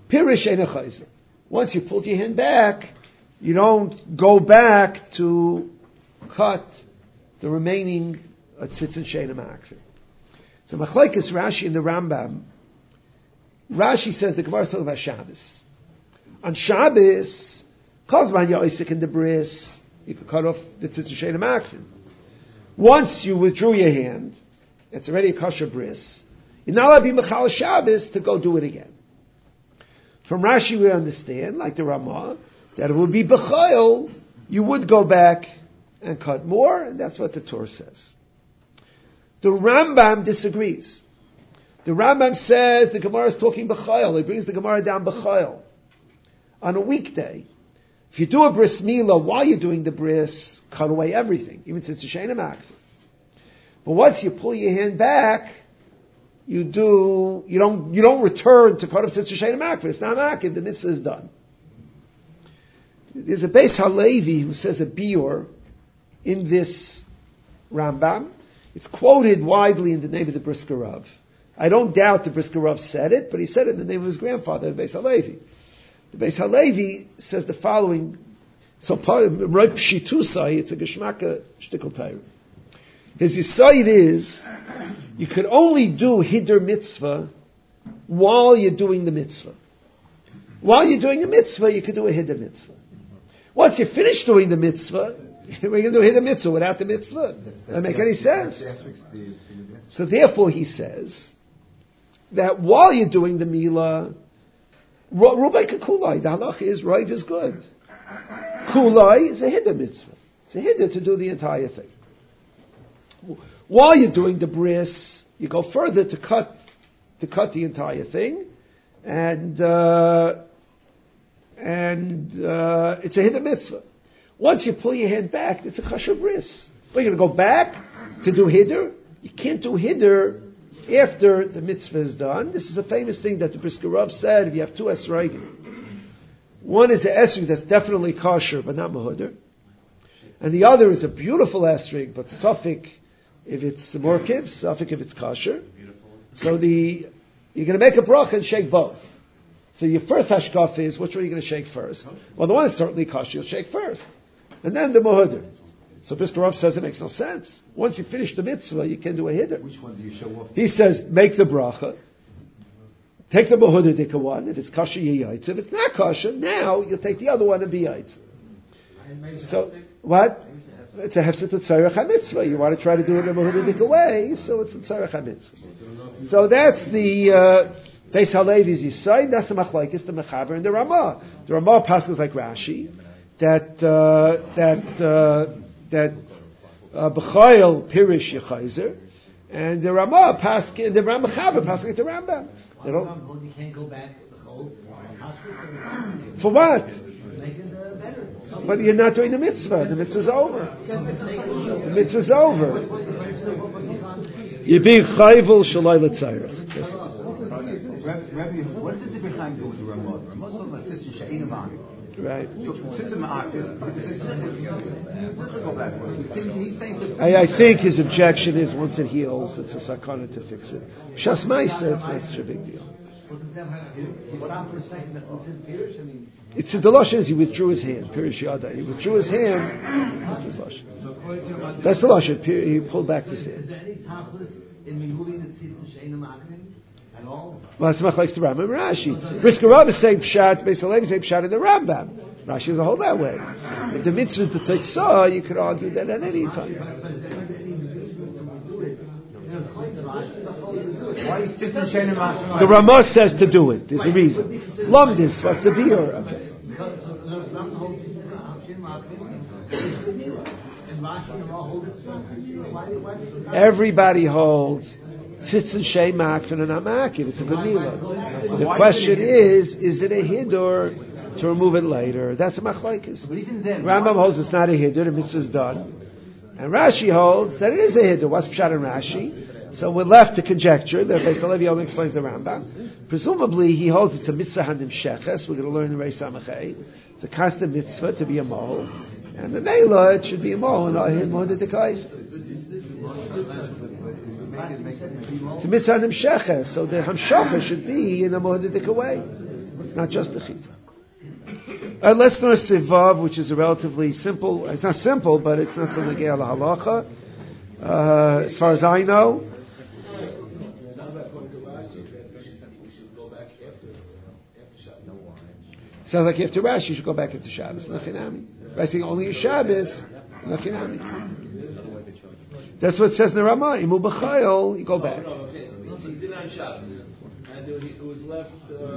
Pirish Ein Chayzer. Once you pulled your hand back, you don't go back to cut the remaining tzitzin she'ein ma'akfin. So Machlekes Rashi and the Rambam. Rashi says the Gemara is talking about Shabbos. On Shabbos, Kozman Ya'isik in the bris, you could cut off the tzitzin she'ein ma'akfin. Once you withdrew your hand, it's already a kosher bris. You're not allowed to be Mechal Shabbos to go do it again. From Rashi we understand, like the Ramah, that it would be B'chayil, you would go back and cut more, and that's what the Torah says. The Rambam disagrees. The Rambam says the Gemara is talking B'chayil. He brings the Gemara down B'chayil. On a weekday, if you do a bris milah while you're doing the bris, cut away everything, even since it's a she'ein ma'akfin. But once you pull your hand back, you don't return to cut off since it's a she'ein ma'akfin. It's not ma'akif, the mitzvah is done. There's a Beis Halevi who says a biur in this Rambam. It's quoted widely in the name of the Brisker Rav. I don't doubt the Brisker Rav said it, but he said it in the name of his grandfather, the Beis Halevi. The Beis Halevi says the following. So, right pshitusai, it's a geschmacka shtickle tayr. His yisaid is, you could only do hider mitzvah while you're doing the mitzvah. While you're doing a mitzvah, you could do a hider mitzvah. Once you finish doing the mitzvah, we're going to do hider mitzvah without the mitzvah. Doesn't make any sense. So therefore he says that while you're doing the milah, Rubai Kakulai, the halach is right is good. Kulai is a hider mitzvah. It's a hider to do the entire thing. While you're doing the bris, you go further to cut the entire thing, and it's a hider mitzvah. Once you pull your hand back, it's a kosher bris. But you're going to go back to do hider. You can't do hider after the mitzvah is done. This is a famous thing that the Brisker Rav said. If you have two esrogim, one is an esrog that's definitely kosher but not mahudr, and the other is a beautiful esrog but suffik if it's morkiv, suffik if it's kosher. So you're going to make a bracha and shake both. So your first hashkaf is, which one are you going to shake first? Well, the one is certainly kosher, you'll shake first, and then the mahudr. So Brisker Rav says it makes no sense. Once you finish the mitzvah, you can do a hider. Which one do you show off? He says, make the bracha, take the mahudr dika one. If it's kosher, you yaitz. If it's not kosher, now you'll take the other one and be yaitz. So what? It's a hefset tzarech hamitzvah. You want to try to do it the mahudr dika way, so it's a tzarech hamitzvah. So that's the Beis Halevi's yisaid. That's the machlokes, the mechaber, and the Ramah. The Ramah passes like Rashi that b'chayil pirish yechayzer, and the Ramah paskin, the Ramachaber paskin to Rambam. You can't go back to the whole for what? But you're not doing the mitzvah. The mitzvah's over. The mitzvah's over. You're being chayvul shalai l'tzayich. Rabbi, what did the Bechaim do with the Ramah? The Ramah talking about sister she'ein ma'akfin. Right. I think his objection is once it heals, it's a sakana to fix it. Shas Meiser, it's a big deal. It's the lashon is he withdrew his hand. Pirish yada. He withdrew his hand. That's his lashon. That's the lashon. He pulled back his hand. Is there any tachlis in removing the tzitz she'ein ma'akfin at all? Well, it's like the Rambam and Rashi. Brisker Rav is saying pshat, Beis Halevi is saying pshat in the Rambam. Rashi doesn't hold that way. If the mitzvah is the tetzah, you could argue that at any time. The Ramah says to do it. There's a reason. Lumdis, what's the beer? Okay. Everybody holds tzitz and shei makfin and amakiv. It's a good milah. The question is it a hidur to remove it later? That's a machlokes. Rambam holds it's not a hidur, the mitzvah is done. And Rashi holds that it is a hidur. What's pshat in Rashi? So we're left to conjecture. The Beis Halevi only explains the Rambam. Presumably he holds it's a mitzvah handim sheches. We're going to learn in Reis Samachay. It's a constant mitzvah to be a mohel. And the Mela, it should be a mohel and not a mohel dekayif. It's a mitzvah handim sheches. So the hamshacha should be in a mohel dekay way. not just the chita. Let's learn Sivav, which is a relatively simple. It's not simple, but it's not so negei ala halacha. As far as I know. Sounds like after Rashi, you should go back into Shabbos. Nachinami. Right? Saying only a Shabbos. Nachinami. That's what it says in the Ramah. Imu b'chayil, you go back. So he did it on Shabbos, and it was left.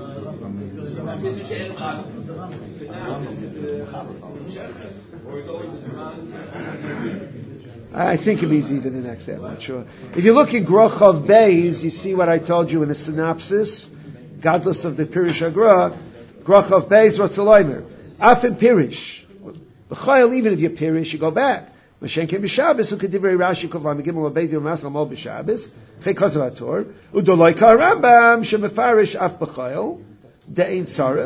I think it means even the next day. I'm not sure. If you look in Grochov Beis, you see what I told you in the synopsis. Godless of the Pirish Agra. Grochov Beis Rotzaloimer. Afin Pirish. B'chayil, even if you're Pirish, you go back. Mashen came b'Shabbos, who could divrei Rashi kovam gimel abeidi u'masal mol b'Shabbos. Chei kosav ator. Udoloi ka Rambam shemefarish af b'chayil. De'ein tzarech.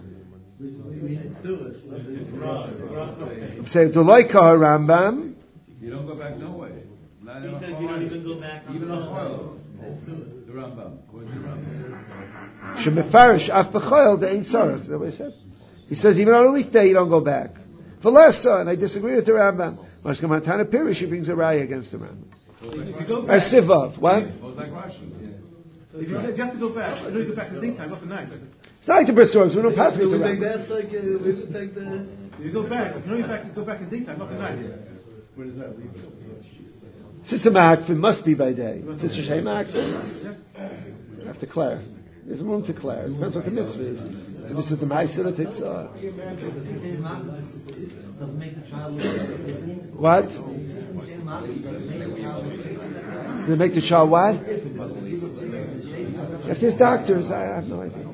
I'm saying Udoloi ka Rambam. You don't go back no way. He says you don't even go back. Even a chayil. The Rambam. What's the Rambam? Shemefarish af b'chayil de'ein tzarech. Is that what he said? He says even on a weekday you don't go back. Velesa, and I disagree with the Rambam. Mashkamantana Pirish, he brings a raya against the Rambam. Sivav, what? So if you have to go back, I know you go back to the daytime, not the night. It's not like the Bristol, we don't pass it to We Rambam. take that, like, we would take the... You go back, you know you go back in the daytime, not the night. Where does that leave? Sister Ma'akfin must be by day. Sister Shei Ma'akfin? You have to declare. There's room to declare. It depends what the mitzvah is. So this is the Ma'aseh that takes Doesn't make the child what? They make the child what? If there's doctors, I have no idea.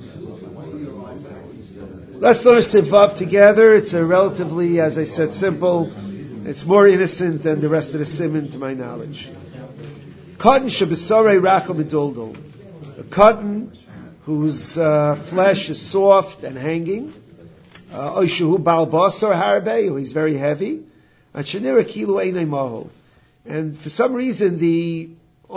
Let's learn Sivav together. It's a relatively, as I said, simple. It's more innocent than the rest of the Siman to my knowledge. Cotton shabasarei rachel meduldul. A cotton whose flesh is soft and hanging. Oishuhu bal basar harbe, who is very heavy. And shenira kilu einay maho. And for some reason, the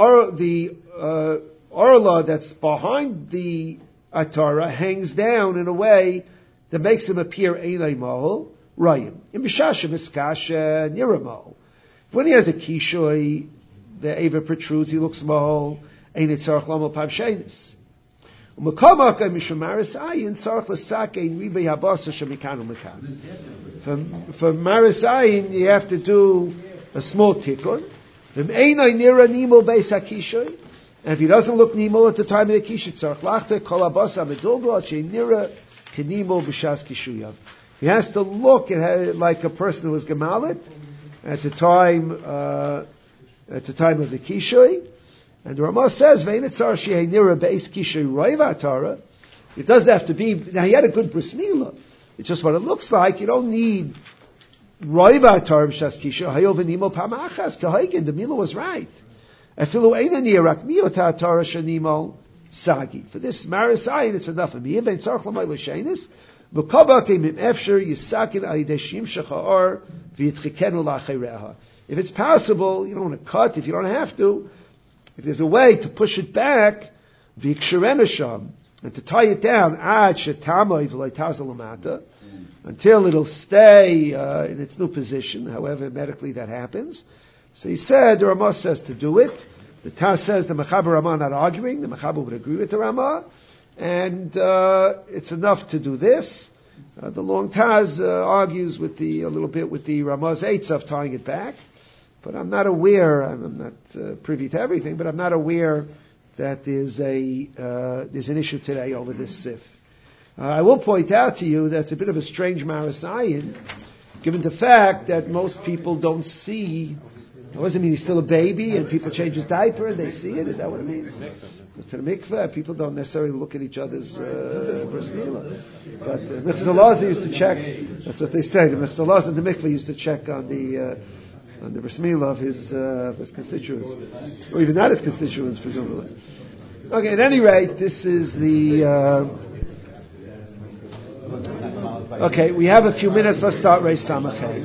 orla that's behind the atara hangs down in a way that makes him appear einay maho. Rayim. In b'shasha miskasha niramo. When he has a kishoy, the ava protrudes, he looks maho. Einay tzarach lamo pav shenis. For Maris Ayin, you have to do a small tikkun. And if he doesn't look nimo at the time of the kishuy, he has to look like a person who was gemalit at the time of the kishuy. And the Ramah says, it doesn't have to be, now he had a good bris milah. It's just what it looks like. You don't need roiva Torah b'shas kisha, hayol v'nimo pamachas, kahaykin, the milah was right. Afilu eina nirak miyota Torah shanimo sagi. For this Maris Ayin, it's enough of me. Ben tzarch l'may l'shenis, v'kaba keimim efsher yisakin ayideshim shecha'or v'yitchikenu la'cheireha. If it's possible, you don't want to cut, if you don't have to, if there's a way to push it back, v'yiksherenasham, and to tie it down, ad shetamay v'loitazal until it'll stay in its new position, however medically that happens. So he said, the Ramah says to do it. The Taz says the Mechaber Ramah not arguing. The Mechaber would agree with the Ramah. And it's enough to do this. The long Taz argues with a little bit with the Ramah's eights of tying it back. But I'm not aware, I'm not privy to everything, but I'm not aware that there's an issue today over this sif. I will point out to you that it's a bit of a strange Maris Ayin, given the fact that most people don't see. It doesn't mean he's still a baby and people change his diaper and they see it. Is that what it means? Because to the mikveh, people don't necessarily look at each other's bris milah. But Mr. Laza used to check. That's what they say. The Mr. Laza in the mikveh used to check on the bris milah of his constituents, or even not his constituents, presumably. Okay. At any rate, this is the. Okay, we have a few minutes. Let's start Reis Samach Hey.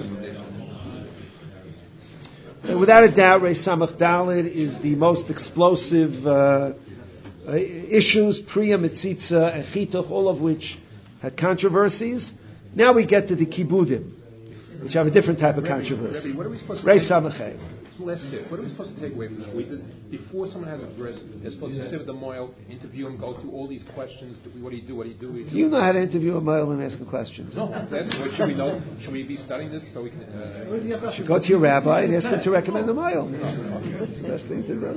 Without a doubt, Reis Samach Daled is the most explosive issues, Priya, Mitzitza, and Chituch, all of which had controversies. Now we get to the Kibudim, which have a different type of controversy. What are we supposed to Rei Samachay. Let's sit. What are we supposed to take away from this? Before someone has a bris, they're supposed to sit with the moil, interview him, go through all these questions. What do you do? What do you do? Do you know how to interview a male and ask him questions? No. Should we know? Should we be studying this so we can? You should go to your rabbi and ask him to recommend the mile. That's the best thing to do.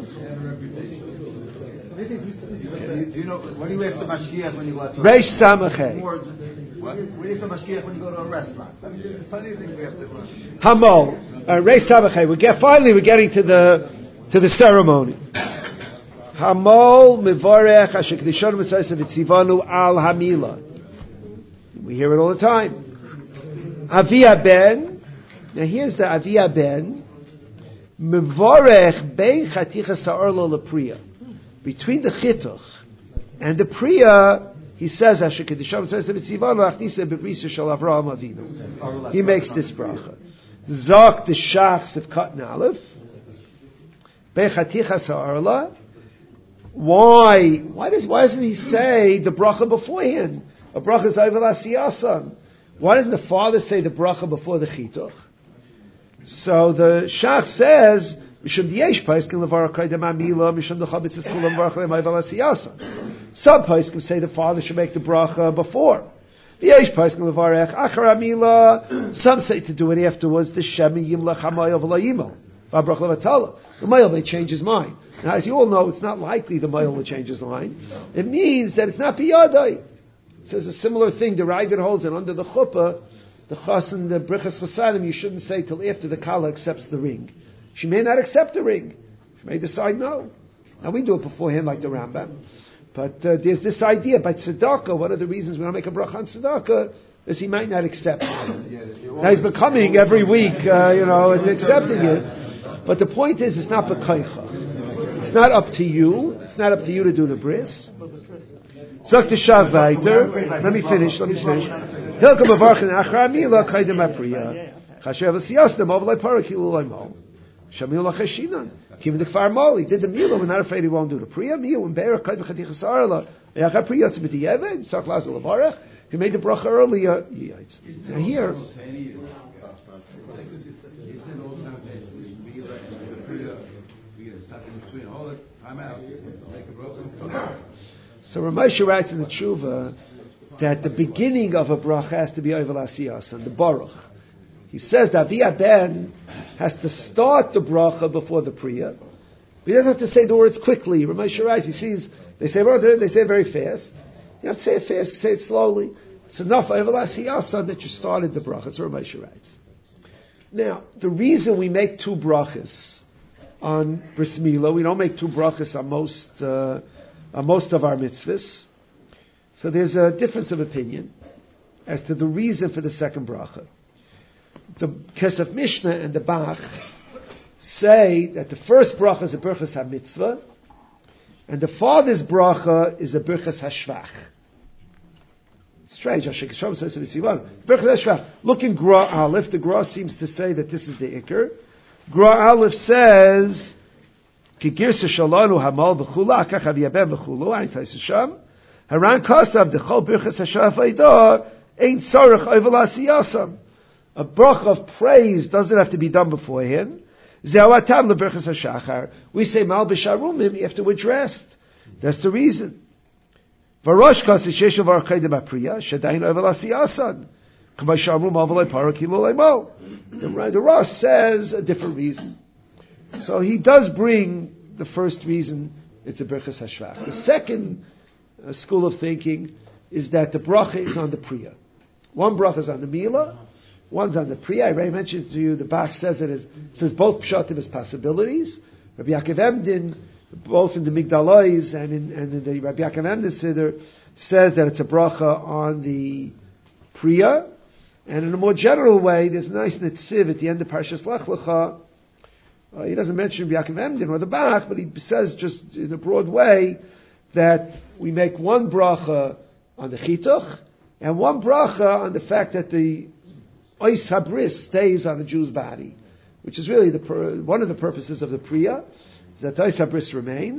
Do you know, what do you ask the mashgiach when you go to Reish Samachay. What do you ask the mashgiach when you go to a restaurant? I mean, there's plenty of things we have to learn. Hamol. Reish Samachay. Finally, we're getting to the ceremony. Hamol mivarech asher kedishon v'tzayis v'tzivanu al hamila. We hear it all the time. Avia ben. Now here's the Avia ben. Mivarech bein chaticha sa'orlo lepriya. Between the chituch and the priya, he says, "Asher kedisham says v'tzivanu achnisa bebrisa shel Avraham Avinu." He makes this bracha. Zok the shachs of cotton aleph. Bechaticha sa'arla. Why doesn't he say the bracha beforehand? A bracha is ayvel asiyasan. Why doesn't the father say the bracha before the chituch? So the shach says, Mishum diyesh paiskim levar kaidem amila, Mishum dechabitzis kulam varachlem ayvel asiyasan. Some paiskim say the father should make the bracha before. Diyesh paiskim levarech achar amila. Some say to do it afterwards. The shemi yimlach hamayel v'layimel v'abrach levatala. The male may change his mind. Now, as you all know, it's not likely the male will change his mind. It means that it's not biyadai. It says a similar thing. The Ravid holds it under the chuppah, the chas and the brichas chasanim. You shouldn't say till after the kala accepts the ring. She may not accept the ring. She may decide no. Now we do it beforehand, like the Rambam. But there's this idea by tzedakah. One of the reasons we don't make a bracha on tzedakah is he might not accept it. Now he's becoming every week, and accepting it. But the point is, it's not b'kaycha. It's not up to you. It's not up to you to do the bris. Zok t'shav vayter. Let me finish. Hilka b'varchin achra mila kaidem apriya. Chasher v'siyastem ovlai parakilu loimol. Shamil lacheshinan. Even the kfar mol, he did the mila. We're not afraid he won't do the priya. Miu and be'er kaidem chatichas arla. Yachar priya tzibiti yeved. Sak lazel levarech. He made the bracha earlier. Now here. So Ramosha writes in the Tshuva that the beginning of a bracha has to be Ovel Asiyas and the Baruch. He says that Avia Ben has to start the bracha before the Priya. But he doesn't have to say the words quickly. Ramosha writes, he sees, they say it very fast. You have to say it fast, say it slowly. It's enough Ovel Asiyas that you started the bracha. That's what Ramosha writes. Now, the reason we make two brachas on Bris Milah, we don't make two brachas on most of our mitzvahs. So there's a difference of opinion as to the reason for the second bracha. The Kesef Mishnah and the Bach say that the first bracha is a berachas ha-mitzvah, and the father's bracha is a berachas ha-shvach. Strange. Berachas ha-shvach. Look in Gra Aleph. The Gra seems to say that this is the Iker. Gra Aleph says, Ki girsa shalanu hamal v'chula, akach aviyabem v'chulu, ayin taisasham, haran kasav dechol birchas hashafaydah, ain't sarach ovel asiyasam. A brach of praise doesn't have to be done beforehand. Ze'awatam lebirchas hashachar. We say mal b'sharumim after we're dressed. That's the reason. Varosh kasi sheshu v'archaydim apriya, shadayin ovel asiyasan. K'may sharumim avalei parakilu leimol. The Rosh says a different reason. So he does bring the first reason, it's a berachas hashvach. The second school of thinking is that the bracha is on the priya. One bracha is on the milah, one's on the priya. I already mentioned to you, the Bach says says both pshatim as possibilities. Rabbi Yaakov Emden, both in the Migdalois and in the Rabbi Yaakov Emden Siddur, says that it's a bracha on the priya. And in a more general way, there's a nice netziv at the end of Parshas Lech Lecha. He doesn't mention Yaakov Emden or the Bach, but he says just in a broad way that we make one bracha on the chituch and one bracha on the fact that the ois habris stays on the Jew's body, which is really one of the purposes of the priya, is that ois habris remains,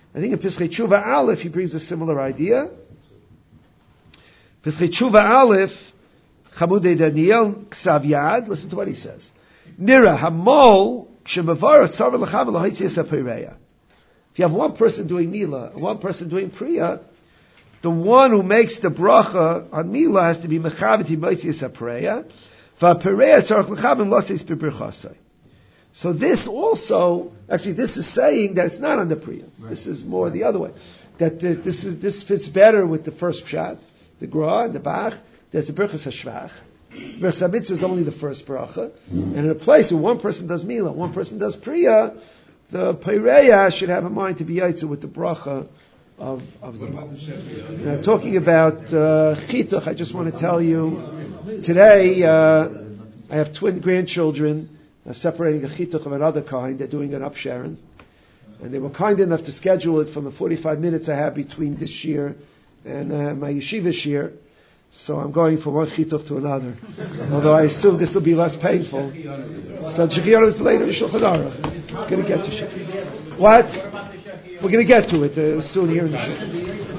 I think in Pischei Tshuva Aleph he brings a similar idea. Pischei Tshuva Aleph, Chamudei Daniel Ksav Yad. Listen to what he says. Nira Hamol Shemavara Tzar L'Chav L'Hoitzias HaPeireya. If you have one person doing Mila, one person doing Priya, the one who makes the bracha on Mila has to be Mechavit Hoitzias HaPeireya. VaPeireya Tzarech L'Chav L'Hoitzias B'Birchasai. So this also, actually, this is saying that it's not on the Priya. Right. This is more the other way. That this fits better with the first pshat, the Gra and the Bach. There's the Birchas HaShvach. Birchas HaMitzvah is only the first bracha. And in a place where one person does Mila, one person does Priya, the Peireya should have a mind to be Yaitza with the bracha of the bracha. Now, talking about Chituch, I just want to tell you, today I have twin grandchildren separating a Chituch of another kind. They're doing an upsharon. And they were kind enough to schedule it from the 45 minutes I have between this year and my yeshiva year. So I'm going from one Chituch to another. Although I assume this will be less painful. So Shechiyot is later in Shulchan Aruch. We're going to get to Shechiyot. What? We're going to get to it soon here in the Shulchan.